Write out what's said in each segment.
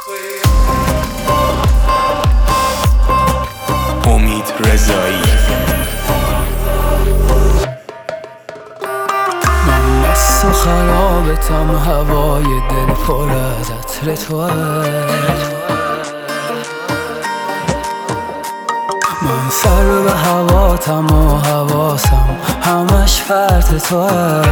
امید رضایی. من مست و خرابتم، هوای دل پر از عطر توه. من سر به هواتم و حواسم همش فرط توه.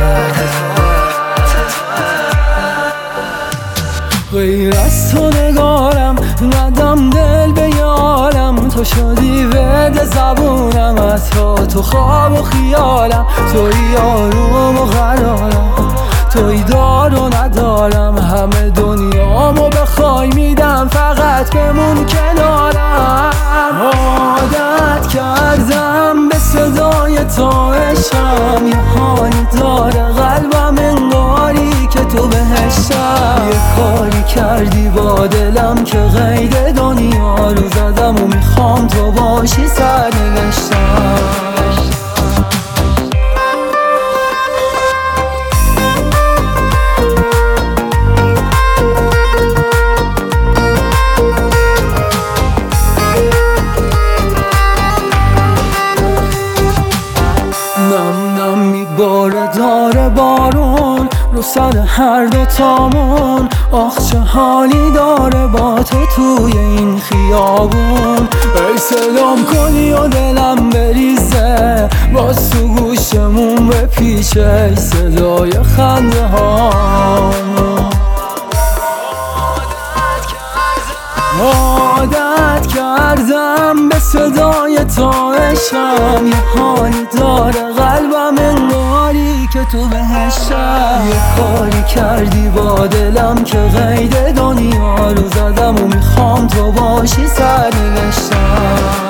غیر از تو نگارم ندم دل به یارم، تو شدی ورد زبونم، حتی تو خواب و خیالم. توی آروم و قرارم، توی دار و ندارم، همه دنیامو بخوای میدم، فقط بمون کنارم. عادت کردم به صدای تو عشقم، یه حالی داره قلبم انگاری که تو بهشتم. یه کاری کردی با دلم که قید دنیا رو زدم و میخوام تو باشی سرنوشتم. باره داره بارون رو سر هر دوتامون، آخ چه حالی داره با تو توی این خیابون. ای سلام کنی و دلم بریزه، باز تو گوشمون بپیچه ای صدای خنده هامون. عادت کردم به صدای تو عشقم، یه حالی داره قلبم انگاری که تو بهشتم. یه کاری کردی با دلم که قید دنیا رو زدم و میخوام تو باشی سرنوشتم.